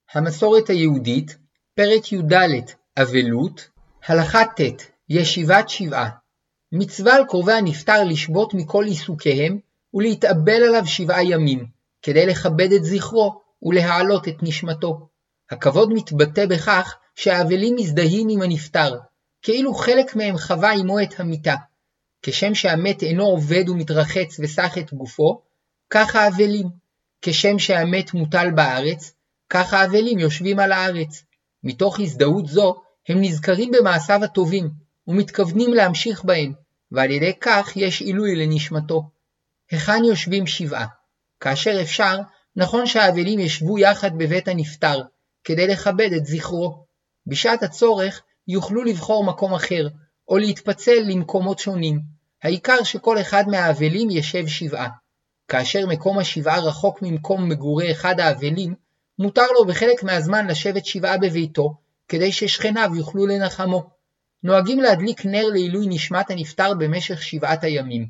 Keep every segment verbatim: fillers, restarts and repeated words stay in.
המסורת היהודית, פרק י"ד, אבלות, הלכה ט', ישיבת שבעה. מצווה על קרובי הנפטר לשבות מכל עיסוקיהם ולהתאבל עליו שבעה ימים, כדי לכבד את זכרו ולהעלות את נשמתו. הכבוד מתבטא בכך שהאבלים מזדהים עם הנפטר, כאילו חלק מהם חווה עמו את המיטה. כשם שהמת אינו עובד ומתרחץ וסח את גופו, כך האבלים. כשם שהמת מוטל בארץ, כך האבלים יושבים על הארץ. מתוך הזדהות זו הם נזכרים במעשיו הטובים ומתכוונים להמשיך בהם, ועל ידי כך יש עילוי לנשמתו. היכן יושבים שבעה? כאשר אפשר, נכון שהאבלים ישבו יחד בבית הנפטר, כדי לכבד את זכרו. בשעת הצורך יוכלו לבחור מקום אחר, או להתפצל למקומות שונים. העיקר שכל אחד מהאבלים ישב שבעה. כאשר מקום השבעה רחוק ממקום מגורי אחד האבלים, מותר לו בחלק מהזמן לשבת שבעה בביתו, כדי ששכניו יוכלו לנחמו. נוהגים להדליק נר לעילוי נשמת הנפטר במשך שבעת הימים.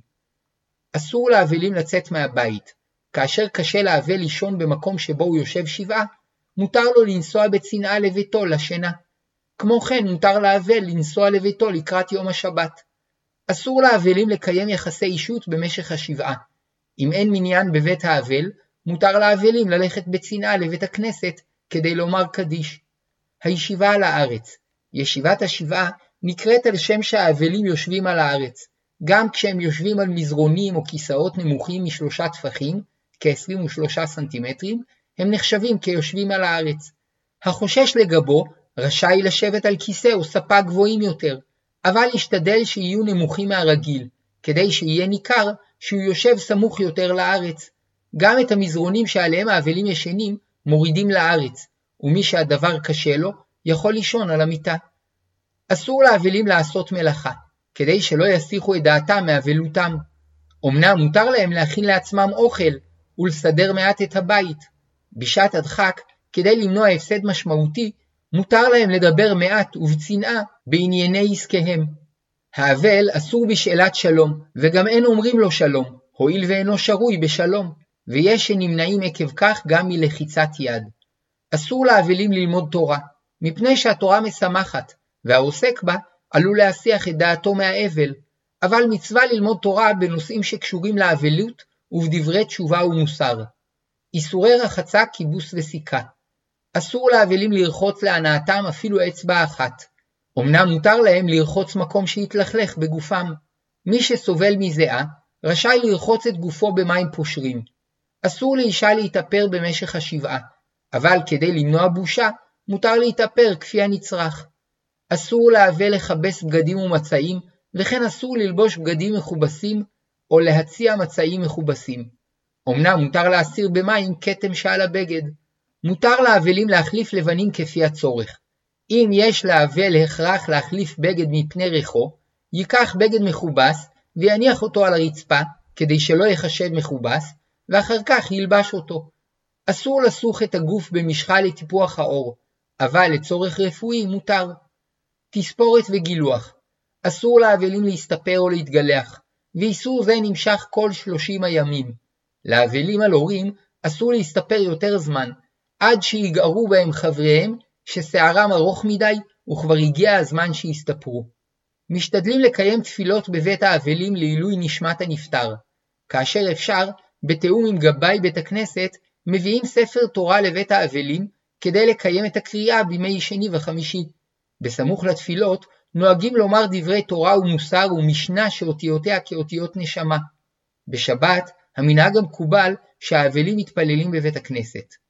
אסור לאבלים לצאת מהבית. כאשר קשה לאבל לישון במקום שבו הוא יושב שבעה, מותר לו לנסוע בצנעה לביתו לשינה. כמו כן מותר לאבל לנסוע לביתו לקראת יום השבת. אסור לאבלים לקיים יחסי אישות במשך השבעה. אם אין מניין בבית האבל, מותר לאבלים ללכת בצנעה לבית הכנסת כדי לומר קדיש. הישיבה על הארץ. ישיבת השבעה נקראת על שם שהאבלים יושבים על הארץ. גם כשהם יושבים על מזרונים או כיסאות נמוכים משלושה טפחים, כ-עשרים ושלושה סנטימטרים, הם נחשבים כיושבים על הארץ. החושש לגבו רשאי לשבת על כיסא או ספה גבוהים יותר, אבל ישתדל שיהיו נמוכים מהרגיל, כדי שיהיה ניכר שהוא יושב סמוך יותר לארץ. גם את המזרונים שעליהם האבלים ישנים מורידים לארץ, ומי שהדבר קשה לו יכול לישון על המיטה. אסור לאבלים לעשות מלאכה, כדי שלא יסיחו את דעתם מאבלותם. אמנם מותר להם להכין לעצמם אוכל ולסדר מעט את הבית. בשעת הדחק, כדי למנוע הפסד משמעותי, מותר להם לדבר מעט ובצנעה בענייני עסקיהם. האבל אסור בשאלת שלום, וגם אין אומרים לו שלום, הואיל ואינו שרוי בשלום, ויש שנמנעים עקב כך גם מלחיצת יד. אסור לאבלים ללמוד תורה, מפני שהתורה משמחת, והעוסק בה עלול להסיח את דעתו מהאבל, אבל מצווה ללמוד תורה בנושאים שקשורים לאבלות ובדברי תשובה ומוסר. איסורי רחצה, כיבוס וסיכה. אסור לאבלים לרחוץ להנאתם אפילו אצבע אחת. אמנם מותר להם לרחוץ מקום שהתלכלך בגופם. מי שסובל מזיעה רשאי לרחוץ את גופו במים פושרים. אסור לאישה להתאפר במשך השבעה, אבל כדי למנוע בושה מותר להתאפר כפי הנצרך. אסור לאבל לכבס בגדים ומצעים, וכן אסור ללבוש בגדים מכובסים או להציע מצעים מכובסים. אמנם מותר להסיר במים כתם שעל הבגד. מותר לאבלים להחליף לבנים כפי הצורך. אם יש לאבל הכרח להחליף בגד מפני ריחו, ייקח בגד מכובס ויניח אותו על הרצפה כדי שלא יחשב מכובס, ואחר כך ילבש אותו. אסור לסוך את הגוף במשחה לטיפוח האור, אבל לצורך רפואי מותר. תספורת וגילוח. אסור לאבלים להסתפר או להתגלח, ואיסור זה נמשך כל שלושים הימים. לאבלים על הורים אסור להסתפר יותר זמן, עד שיגערו בהם חבריהם ששערם ארוך מדי וכבר הגיע הזמן שיסתפרו. משתדלים לקיים תפילות בבית האבלים לעילוי נשמת הנפטר. כאשר אפשר, בתיאום עם גבאי בית הכנסת, מביאים ספר תורה לבית האבלים כדי לקיים את הקריאה בימי שני וחמישי. בסמוך לתפילות נוהגים לומר דברי תורה ומוסר ומשנה שאותיותיה כאותיות נשמה. בשבת המנהג המקובל שהאבלים מתפללים בבית הכנסת.